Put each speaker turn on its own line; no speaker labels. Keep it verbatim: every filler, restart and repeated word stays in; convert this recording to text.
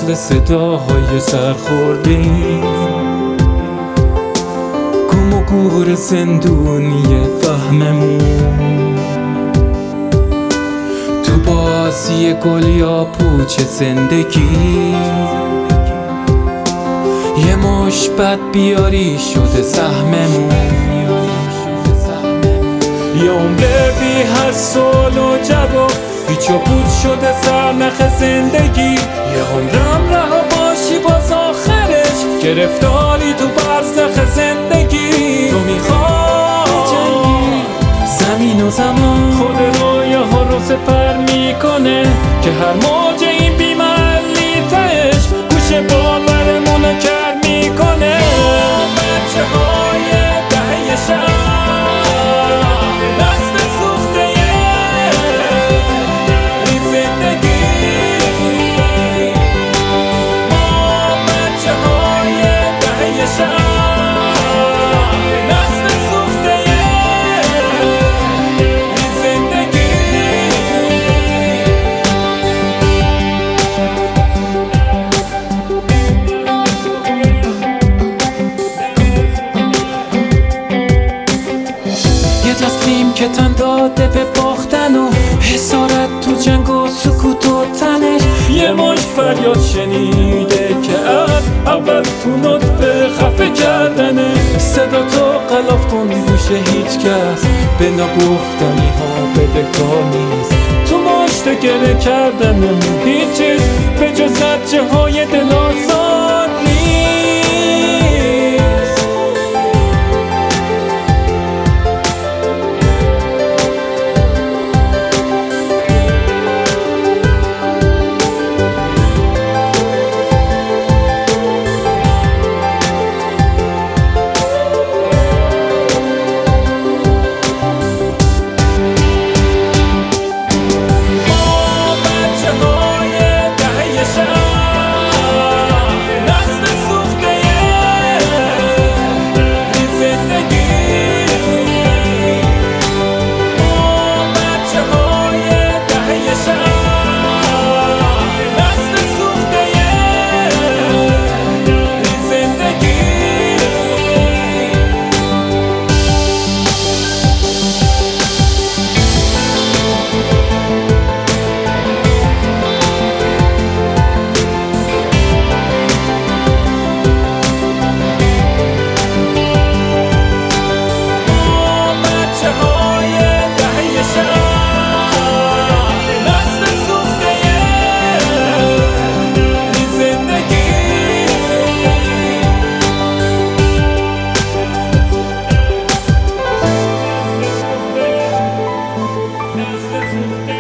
دنبال صداهای سرخوردیم، گم و گور زندونی فهممون، تو بازی گل یا پوچ زندگی، یه مش بد بیاری شده سهممون. یه عمر بی هر سال و جواب پیچ و پوچ شده سرنخ زندگی، یه عمرم رها باشی باز آخرش گرفتاری تو برزخ زندگی. تو میخوای زمین و زمان خود رویاها رو سپر میکنه که هر موج این بیمحلی تهش گوش باورمونو کر میکنه. بچه های دهه شب که تن داده به باختن و حسارت تو جنگ و سکوت و تنش، یه مش فریاد شنیده که از اول تو نطفه خفه کردنه. صدا تو غلاف کن گوش هیچ کس به نگفتنی ها بدهکار نیست، تو مشت گره کردنمون هیچ چیز به جز زجه های دل آزار نیست.
That's the